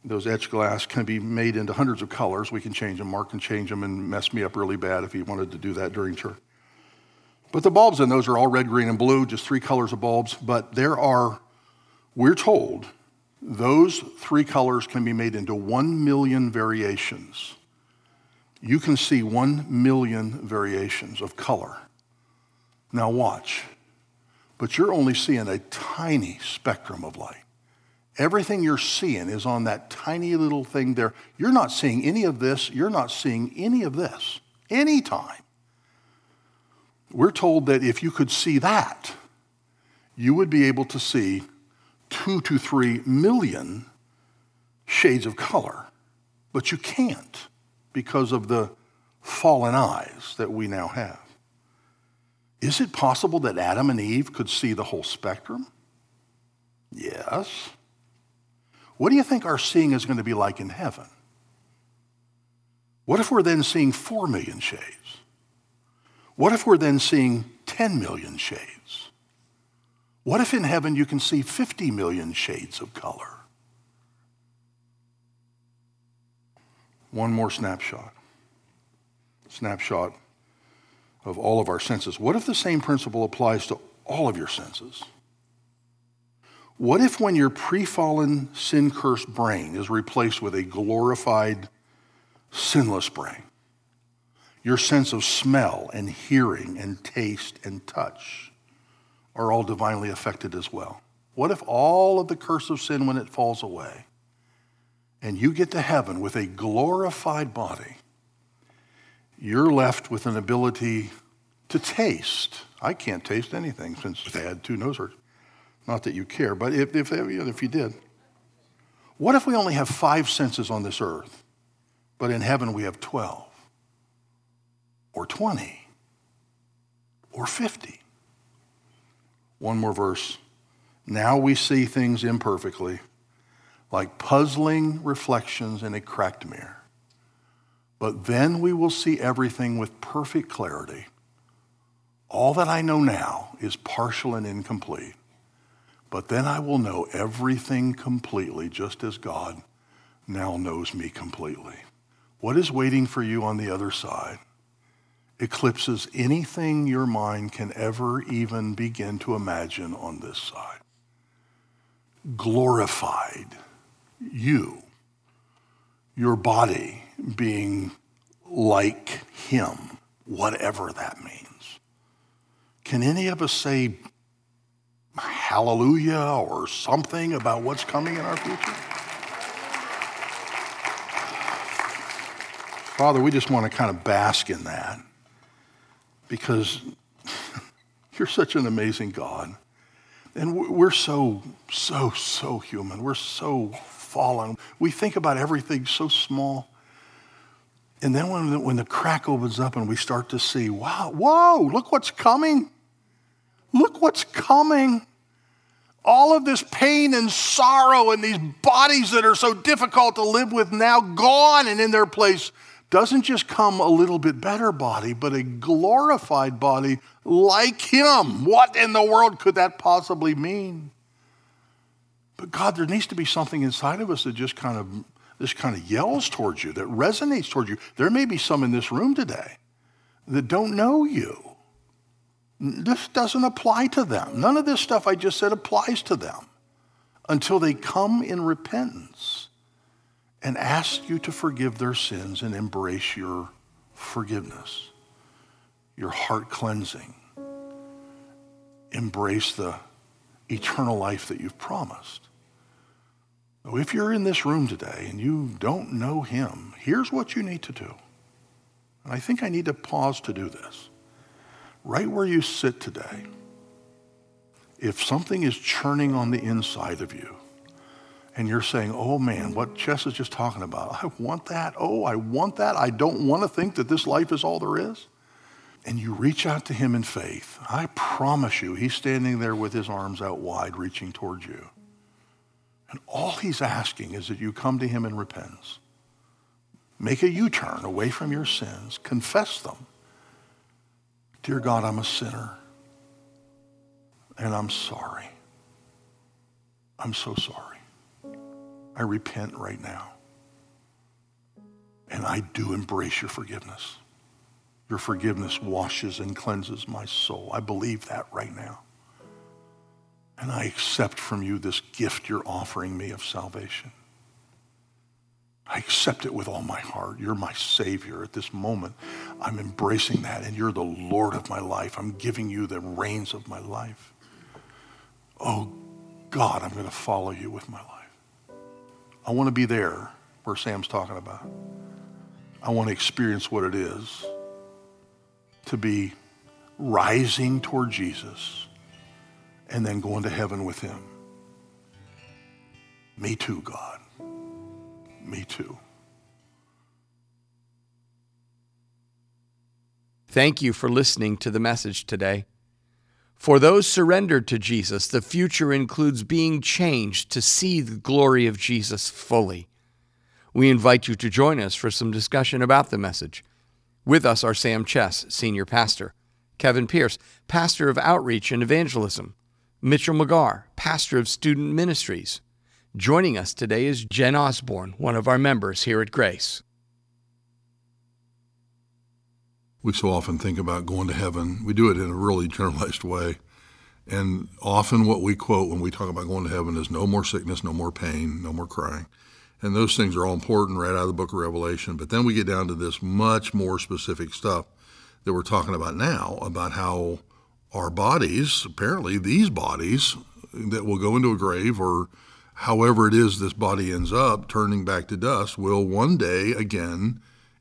those etched glass can be made into hundreds of colors. We can change them. Mark can change them and mess me up really bad if he wanted to do that during church. But the bulbs in those are all red, green, and blue, just three colors of bulbs. But there are, we're told, those three colors can be made into one million variations. You can see one million variations of color. Now watch. But you're only seeing a tiny spectrum of light. Everything you're seeing is on that tiny little thing there. You're not seeing any of this. You're not seeing any of this. Anytime. We're told that if you could see that, you would be able to see two to three million shades of color. But you can't because of the fallen eyes that we now have. Is it possible that Adam and Eve could see the whole spectrum? Yes. What do you think our seeing is going to be like in heaven? What if we're then seeing four million shades? What if we're then seeing ten million shades? What if in heaven you can see fifty million shades of color? One more snapshot. Snapshot of all of our senses. What if the same principle applies to all of your senses? What if when your pre-fallen, sin-cursed brain is replaced with a glorified, sinless brain, your sense of smell and hearing and taste and touch are all divinely affected as well? What if all of the curse of sin, when it falls away, and you get to heaven with a glorified body, you're left with an ability to taste. I can't taste anything since I had two nose hurts. Not that you care, but if, if, if you did. What if we only have five senses on this earth, but in heaven we have twelve, or twenty, or fifty? One more verse. Now we see things imperfectly, like puzzling reflections in a cracked mirror. But then we will see everything with perfect clarity. All that I know now is partial and incomplete. But then I will know everything completely, just as God now knows me completely. What is waiting for you on the other side eclipses anything your mind can ever even begin to imagine on this side. Glorified, you, your body being like him, whatever that means. Can any of us say hallelujah or something about what's coming in our future? Father, we just want to kind of bask in that because you're such an amazing God. And we're so, so, so human. We're so fallen. We think about everything so small. And then when the, when the crack opens up and we start to see, wow, whoa, look what's coming. Look what's coming. All of this pain and sorrow and these bodies that are so difficult to live with now gone, and in their place doesn't just come a little bit better body, but a glorified body like him. What in the world could that possibly mean? But God, there needs to be something inside of us that just kind of, this kind of yells towards you, that resonates towards you. There may be some in this room today that don't know you. This doesn't apply to them. None of this stuff I just said applies to them until they come in repentance and ask you to forgive their sins and embrace your forgiveness, your heart cleansing. Embrace the eternal life that you've promised. So if you're in this room today and you don't know him, here's what you need to do. And I think I need to pause to do this. Right where you sit today, if something is churning on the inside of you and you're saying, oh man, what Chess is just talking about, I want that. Oh, I want that. I don't want to think that this life is all there is. And you reach out to him in faith. I promise you, he's standing there with his arms out wide, reaching towards you. And all he's asking is that you come to him in repentance. Make a U-turn away from your sins. Confess them. Dear God, I'm a sinner, and I'm sorry. I'm so sorry. I repent right now. And I do embrace your forgiveness. Your forgiveness washes and cleanses my soul. I believe that right now. And I accept from you this gift you're offering me of salvation. I accept it with all my heart. You're my Savior at this moment. I'm embracing that, and you're the Lord of my life. I'm giving you the reins of my life. Oh, God, I'm going to follow you with my life. I want to be there where Sam's talking about. I want to experience what it is to be rising toward Jesus and then going to heaven with him. Me too, God. Me too. Thank you for listening to the message today. For those surrendered to Jesus, the future includes being changed to see the glory of Jesus fully. We invite you to join us for some discussion about the message. With us are Sam Chess, Senior Pastor, Kevin Pierce, Pastor of Outreach and Evangelism, Mitchell McGarr, Pastor of Student Ministries. Joining us today is Jen Osborne, one of our members here at Grace. We so often think about going to heaven. We do it in a really generalized way. And often what we quote when we talk about going to heaven is no more sickness, no more pain, no more crying. And those things are all important right out of the book of Revelation. But then we get down to this much more specific stuff that we're talking about now, about how our bodies, apparently these bodies that will go into a grave, or however it is this body ends up turning back to dust, will one day again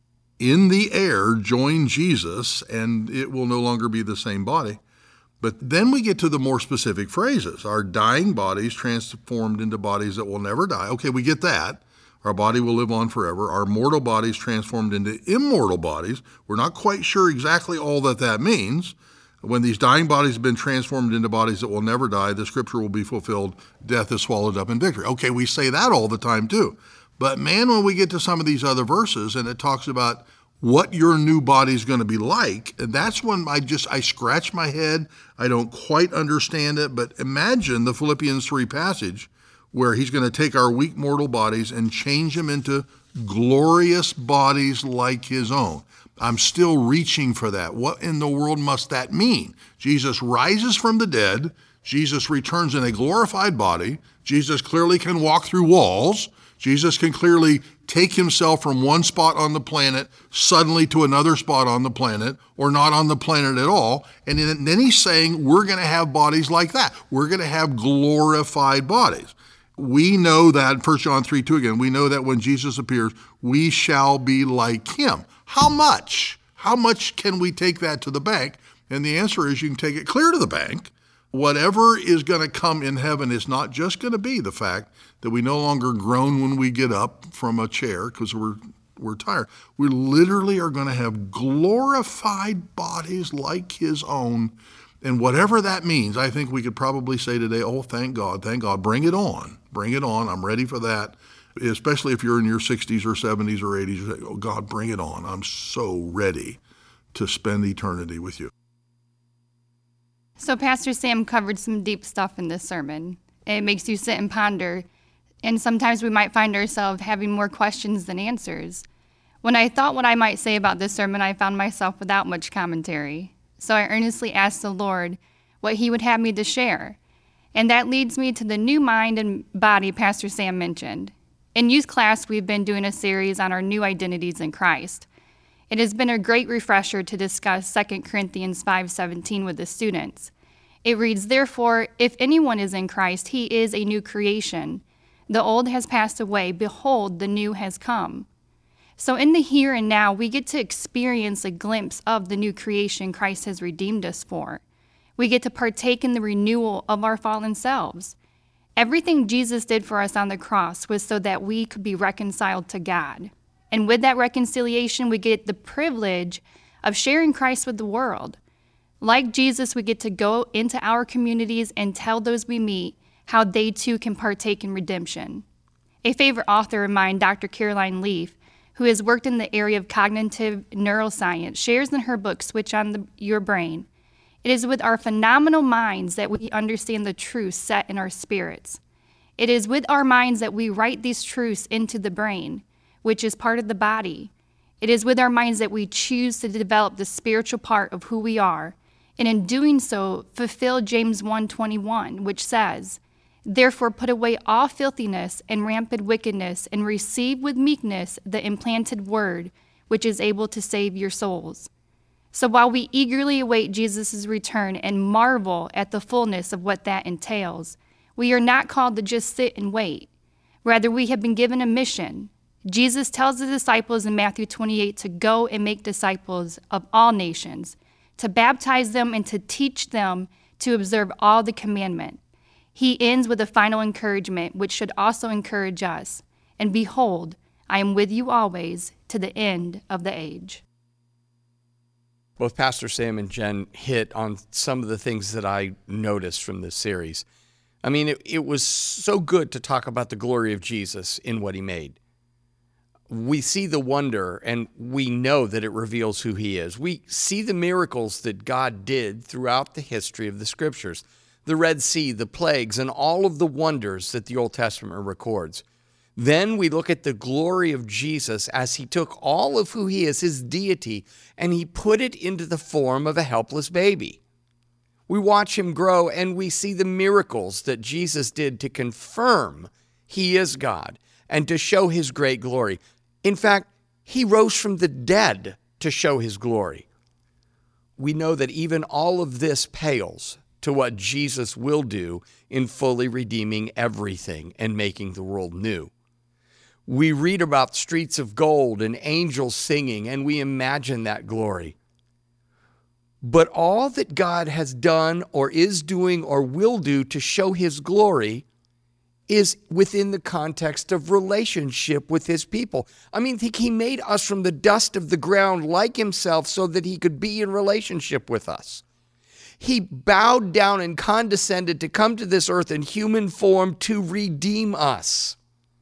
in the air join Jesus, and it will no longer be the same body. But then we get to the more specific phrases. Our dying bodies transformed into bodies that will never die. Okay, we get that. Our body will live on forever. Our mortal bodies transformed into immortal bodies. We're not quite sure exactly all that that means. When these dying bodies have been transformed into bodies that will never die, the scripture will be fulfilled. Death is swallowed up in victory. Okay, we say that all the time too. But man, when we get to some of these other verses and it talks about what your new body is going to be like, and that's when I just, I scratch my head. I don't quite understand it, but imagine the Philippians three passage where he's going to take our weak mortal bodies and change them into glorious bodies like his own. I'm still reaching for that. What in the world must that mean? Jesus rises from the dead. Jesus returns in a glorified body. Jesus clearly can walk through walls. Jesus can clearly take himself from one spot on the planet suddenly to another spot on the planet, or not on the planet at all. And then he's saying we're going to have bodies like that. We're going to have glorified bodies. We know that, First John three two again, we know that when Jesus appears, we shall be like him. How much? How much can we take that to the bank? And the answer is you can take it clear to the bank. Whatever is going to come in heaven is not just going to be the fact that we no longer groan when we get up from a chair because we're we're tired. We literally are going to have glorified bodies like his own. And whatever that means, I think we could probably say today, oh, thank God, thank God, bring it on, bring it on. I'm ready for that. Especially if you're in your sixties or seventies or eighties, you say, oh God, bring it on. I'm so ready to spend eternity with you. So Pastor Sam covered some deep stuff in this sermon. It makes you sit and ponder, and sometimes we might find ourselves having more questions than answers. When I thought what I might say about this sermon, I found myself without much commentary. So I earnestly asked the Lord what he would have me to share. And that leads me to the new mind and body Pastor Sam mentioned. In youth class, we've been doing a series on our new identities in Christ. It has been a great refresher to discuss Second Corinthians five seventeen with the students. It reads, "Therefore, if anyone is in Christ, he is a new creation. The old has passed away. Behold, the new has come." So in the here and now, we get to experience a glimpse of the new creation Christ has redeemed us for. We get to partake in the renewal of our fallen selves. Everything Jesus did for us on the cross was so that we could be reconciled to God. And with that reconciliation, we get the privilege of sharing Christ with the world. Like Jesus, we get to go into our communities and tell those we meet how they too can partake in redemption. A favorite author of mine, Doctor Caroline Leaf, who has worked in the area of cognitive neuroscience, shares in her book, Switch on the, Your Brain, "It is with our phenomenal minds that we understand the truth set in our spirits. It is with our minds that we write these truths into the brain, which is part of the body. It is with our minds that we choose to develop the spiritual part of who we are, and in doing so, fulfill James one twenty-one, which says, "Therefore put away all filthiness and rampant wickedness, and receive with meekness the implanted word, which is able to save your souls." So while we eagerly await Jesus' return and marvel at the fullness of what that entails, we are not called to just sit and wait. Rather, we have been given a mission. Jesus tells the disciples in Matthew twenty-eight to go and make disciples of all nations, to baptize them and to teach them to observe all the commandment. He ends with a final encouragement, which should also encourage us. And behold, I am with you always to the end of the age. Both Pastor Sam and Jen hit on some of the things that I noticed from this series. I mean, it, it was so good to talk about the glory of Jesus in what he made. We see the wonder, and we know that it reveals who he is. We see the miracles that God did throughout the history of the Scriptures, the Red Sea, the plagues, and all of the wonders that the Old Testament records. Then we look at the glory of Jesus as he took all of who he is, his deity, and he put it into the form of a helpless baby. We watch him grow, and we see the miracles that Jesus did to confirm he is God and to show his great glory. In fact, he rose from the dead to show his glory. We know that even all of this pales to what Jesus will do in fully redeeming everything and making the world new. We read about streets of gold and angels singing, and we imagine that glory. But all that God has done or is doing or will do to show his glory is within the context of relationship with his people. I mean, think he made us from the dust of the ground like himself so that he could be in relationship with us. He bowed down and condescended to come to this earth in human form to redeem us.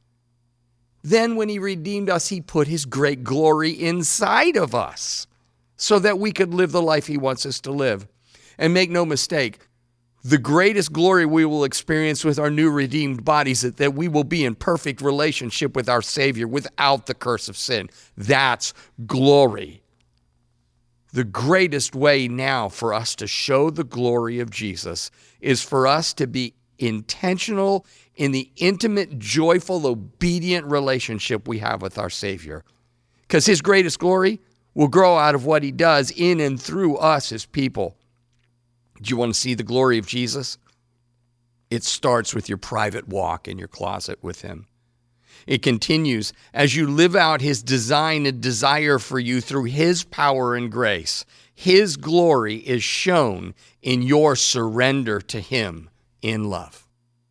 Then when he redeemed us, he put his great glory inside of us so that we could live the life he wants us to live. And make no mistake, the greatest glory we will experience with our new redeemed bodies is that we will be in perfect relationship with our Savior without the curse of sin. That's glory. The greatest way now for us to show the glory of Jesus is for us to be intentional in the intimate, joyful, obedient relationship we have with our Savior. Because his greatest glory will grow out of what he does in and through us, his people. Do you want to see the glory of Jesus? It starts with your private walk in your closet with him. It continues as you live out his design and desire for you through his power and grace. His glory is shown in your surrender to him in love.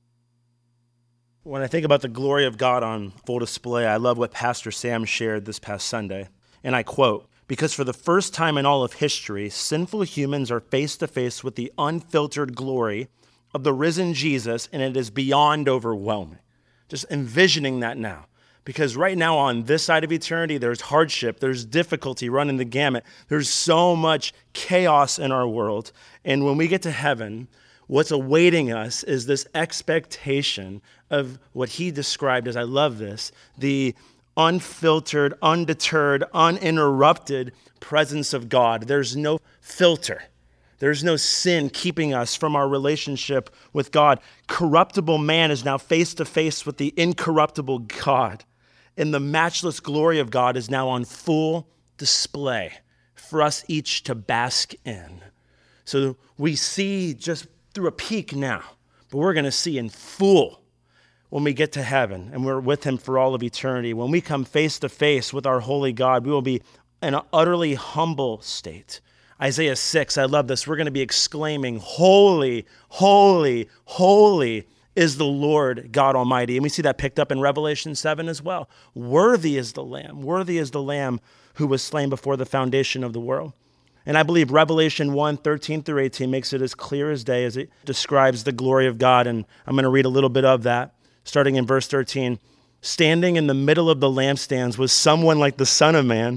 When I think about the glory of God on full display, I love what Pastor Sam shared this past Sunday. And I quote, "Because for the first time in all of history, sinful humans are face to face with the unfiltered glory of the risen Jesus, and it is beyond overwhelming." Just envisioning that now. Because right now on this side of eternity, there's hardship, there's difficulty running the gamut. There's so much chaos in our world. And when we get to heaven, what's awaiting us is this expectation of what he described as, I love this, the unfiltered, undeterred, uninterrupted presence of God. There's no filter. There's no sin keeping us from our relationship with God. Corruptible man is now face to face with the incorruptible God. And the matchless glory of God is now on full display for us each to bask in. So we see just through a peek now, but we're going to see in full when we get to heaven and we're with him for all of eternity. When we come face to face with our holy God, we will be in an utterly humble state. Isaiah six, I love this. We're going to be exclaiming, "Holy, holy, holy is the Lord God Almighty." And we see that picked up in Revelation seven as well. Worthy is the Lamb. Worthy is the Lamb who was slain before the foundation of the world. And I believe Revelation one, thirteen through eighteen makes it as clear as day as it describes the glory of God. And I'm going to read a little bit of that, starting in verse thirteen. "Standing in the middle of the lampstands was someone like the Son of Man,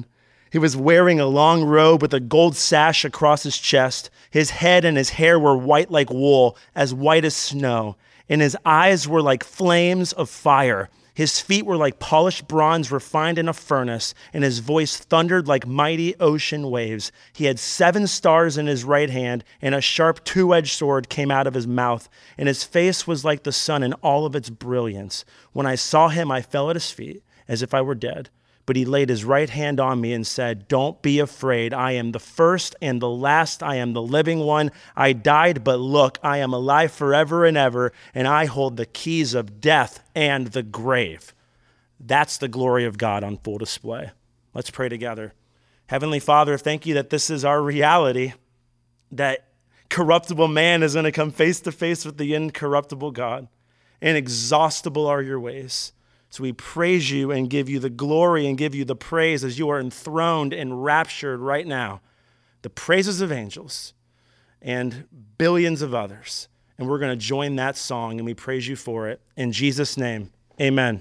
He was wearing a long robe with a gold sash across his chest. His head and his hair were white like wool, as white as snow, and his eyes were like flames of fire. His feet were like polished bronze refined in a furnace, and his voice thundered like mighty ocean waves. He had seven stars in his right hand, and a sharp two-edged sword came out of his mouth, and his face was like the sun in all of its brilliance. When I saw him, I fell at his feet, as if I were dead. But he laid his right hand on me and said, "Don't be afraid. I am the first and the last. I am the living one. I died, but look, I am alive forever and ever, and I hold the keys of death and the grave." That's the glory of God on full display. Let's pray together. Heavenly Father, thank you that this is our reality, that corruptible man is going to come face to face with the incorruptible God. Inexhaustible are your ways. So we praise you and give you the glory and give you the praise as you are enthroned and raptured right now. The praises of angels and billions of others. And we're going to join that song, and we praise you for it. In Jesus' name, amen.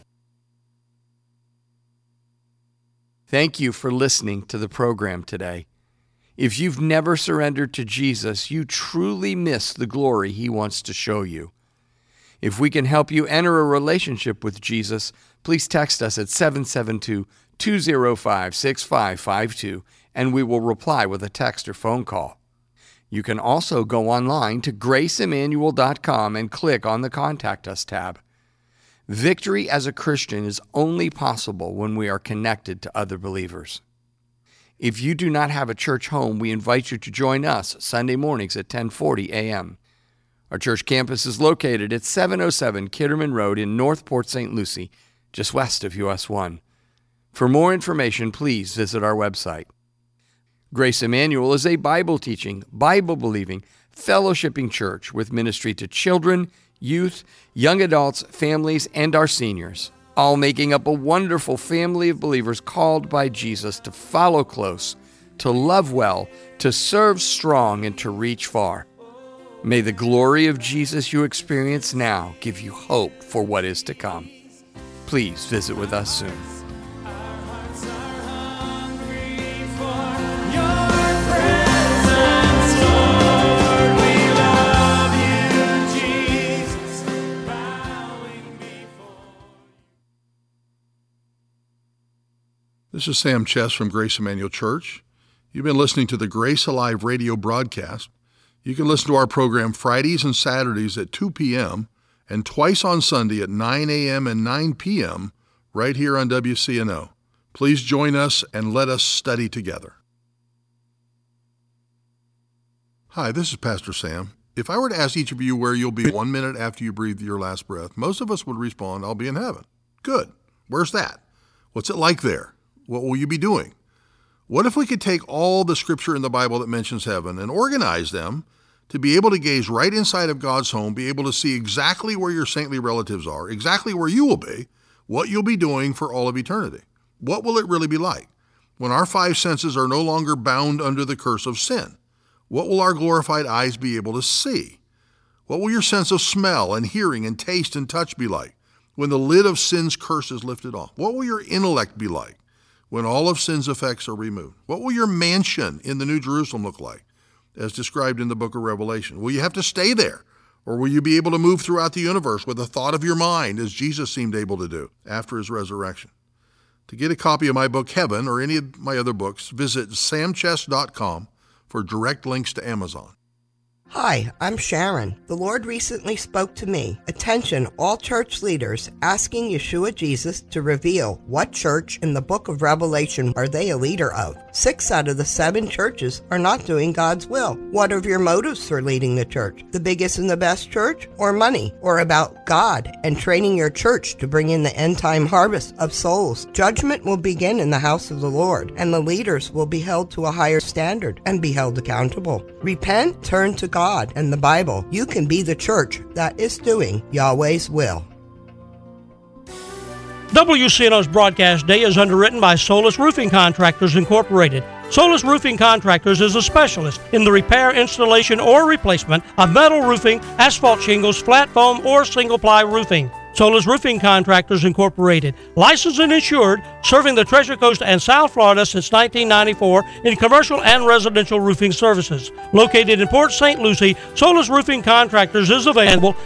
Thank you for listening to the program today. If you've never surrendered to Jesus, you truly miss the glory he wants to show you. If we can help you enter a relationship with Jesus, please text us at seven seven two, two zero five, six five five two, and we will reply with a text or phone call. You can also go online to grace emmanuel dot com and click on the Contact Us tab. Victory as a Christian is only possible when we are connected to other believers. If you do not have a church home, we invite you to join us Sunday mornings at ten forty a.m. Our church campus is located at seven oh seven Kitterman Road in North Port Saint Lucie, just west of U S one. For more information, please visit our website. Grace Emmanuel is a Bible-teaching, Bible-believing, fellowshipping church with ministry to children, youth, young adults, families, and our seniors, all making up a wonderful family of believers called by Jesus to follow close, to love well, to serve strong, and to reach far. May the glory of Jesus you experience now give you hope for what is to come. Please visit with us soon. This is Sam Chess from Grace Emmanuel Church. You've been listening to the Grace Alive radio broadcast. You can listen to our program Fridays and Saturdays at two p.m. and twice on Sunday at nine a.m. and nine p.m. right here on W C N O. Please join us and let us study together. Hi, this is Pastor Sam. If I were to ask each of you where you'll be one minute after you breathe your last breath, most of us would respond, "I'll be in heaven." Good. Where's that? What's it like there? What will you be doing? What if we could take all the scripture in the Bible that mentions heaven and organize them to be able to gaze right inside of God's home, be able to see exactly where your saintly relatives are, exactly where you will be, what you'll be doing for all of eternity? What will it really be like when our five senses are no longer bound under the curse of sin? What will our glorified eyes be able to see? What will your sense of smell and hearing and taste and touch be like when the lid of sin's curse is lifted off? What will your intellect be like when all of sin's effects are removed? What will your mansion in the New Jerusalem look like, as described in the book of Revelation? Will you have to stay there, or will you be able to move throughout the universe with a thought of your mind, as Jesus seemed able to do after his resurrection? To get a copy of my book, Heaven, or any of my other books, visit sam chess dot com for direct links to Amazon. Hi, I'm Sharon. The Lord recently spoke to me. Attention, all church leaders, asking Yeshua Jesus to reveal what church in the book of Revelation are they a leader of. Six out of the seven churches are not doing God's will. What are your motives for leading the church? The biggest and the best church? Or money? Or about God and training your church to bring in the end-time harvest of souls? Judgment will begin in the house of the Lord, and the leaders will be held to a higher standard and be held accountable. Repent, turn to God. God and the Bible. You can be the church that is doing Yahweh's will. W C N O's broadcast day is underwritten by Solus Roofing Contractors Incorporated. Solus Roofing Contractors is a specialist in the repair, installation, or replacement of metal roofing, asphalt shingles, flat foam, or single-ply roofing. Solis Roofing Contractors Incorporated, licensed and insured, serving the Treasure Coast and South Florida since nineteen ninety-four in commercial and residential roofing services. Located in Port Saint Lucie, Solis Roofing Contractors is available